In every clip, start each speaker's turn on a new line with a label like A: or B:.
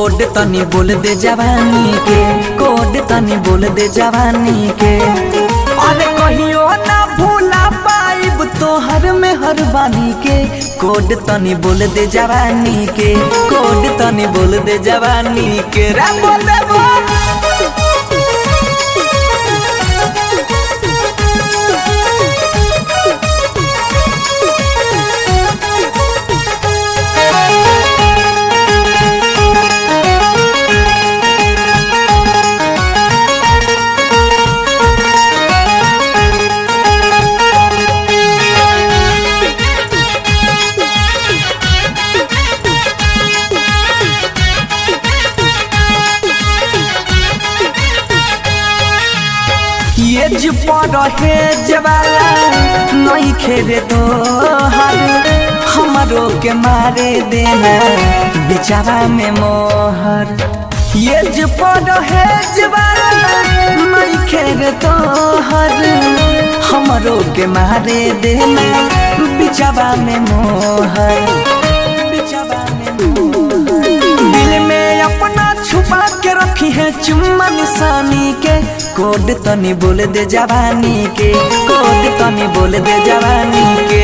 A: Code तनी बोल दे जवानी के, कोड तनी बोल दे जवानी के। अरे कहियो ना भूला पाइब तोहर में हर बानी के, कोड तनी बोल दे जवानी के, कोड तनी बोल दे जवानी के। रे बोल दे ये पर है जवाला नहीं खेरे तो हर हमारो के मारे देना बिचारा में मोहर। ये पर है जवाला नहीं खेरे तो हर हमारो के मारे देना बिचारा में मोहर, बिचारा में मोहर। दिल में अपना छुपा के रखी है चुम्मा निशानी के, कोड तनी बोल दे जवानी के, कोड तनी बोल दे जवानी के।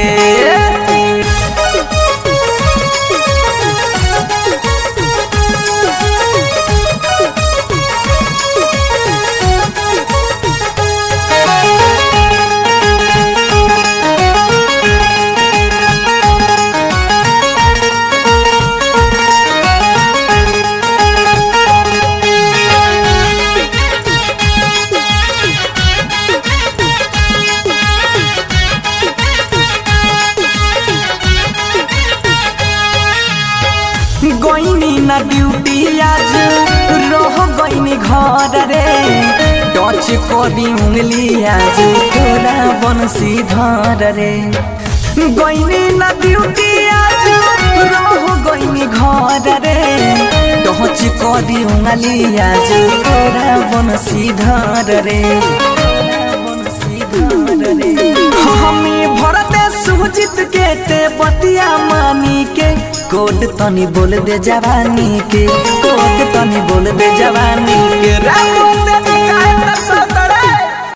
A: गईनी ना ड्यूटी आज रह गईनी घर रे, टच करी उंगली आज तोरा बंसी धर रे। गईनी ना ड्यूटी आज रह गईनी घर रे, टच करी उंगली आज तोरा बंसी धर रे, बंसी धर रे। हमें भरते सुजित के ते बतिया मानी के, कोड तनी बोल दे जवानी के, कोड तनी बोल दे जवानी के।